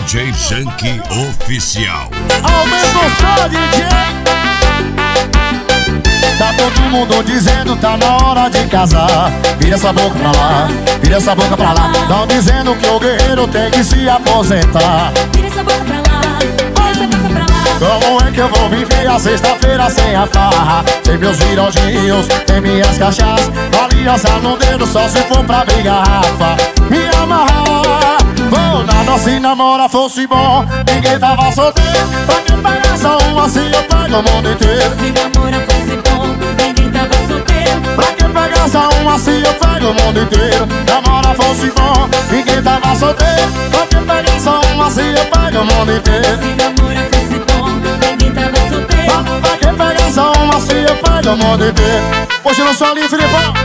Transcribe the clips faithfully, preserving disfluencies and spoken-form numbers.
J Junkie Oficial. Aumenta o som, D J. Tá todo mundo dizendo tá na hora de casar. Vira essa boca pra lá, vira essa boca pra lá. Tão dizendo que o guerreiro tem que se aposentar. Vira essa boca pra lá, vira essa boca pra lá. Como é que eu vou viver a sexta-feira sem a farra? Sem meus virodinhos, sem minhas cachaças, aliança no dedo só se for pra abrir garrafa. Me amarrar, vou nada se namora fosse bom. Ninguém tava solteiro, pra que pagar só um assim eu pago o mundo inteiro. Se namora fosse bom, ninguém tava solteiro. Pra que pagar só um assim eu pago o mundo inteiro. Namora fosse bom, ninguém tava solteiro. Pra que pagar só um assim eu pago o mundo inteiro. Se namora fosse bom, ninguém tava solteiro. Pra que pagar só um assim eu pago o mundo inteiro. Hoje eu não sou ali, Filipão.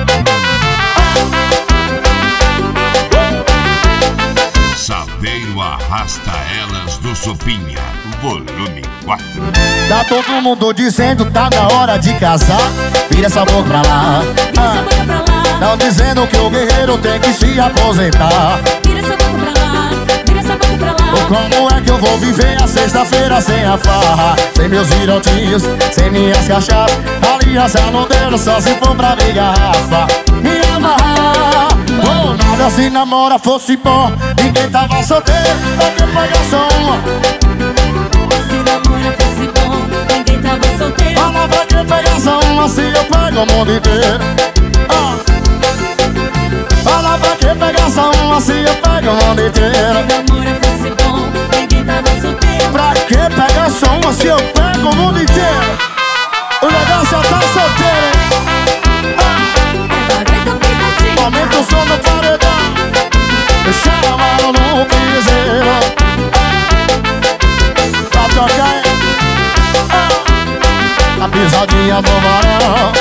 Saveiro arrasta elas do Sopinha, volume quatro. Tá todo mundo dizendo tá na hora de casar. Vira essa boca pra lá, Vira essa boca pra lá. tão dizendo que o guerreiro tem que se aposentar. Vira essa boca pra lá, vira essa boca pra lá. Como é que eu vou viver a sexta-feira sem a farra? Sem meus virotinhos, sem minhas cachaças, aliança no dedo só se for pra abrir garrafa. Me amarrar, oh, nada se namora fosse bom. Ninguém tava solteiro, pra que pagar só uma? Se namora fosse bom, ninguém tava solteiro. Fala pra que pegar só uma se eu pego o mundo inteiro. Ah. Fala pra que pegar só uma se eu pego o mundo inteiro. Se namora fosse bom, ninguém tava solteiro. Pra que pegar só uma se eu pego o mundo inteiro? O negócio é tá solteiro, hein? Ah. Aumenta o som no paredão, chama no piseiro. Pra tocar, hein? Ah. A pisadinha do varão.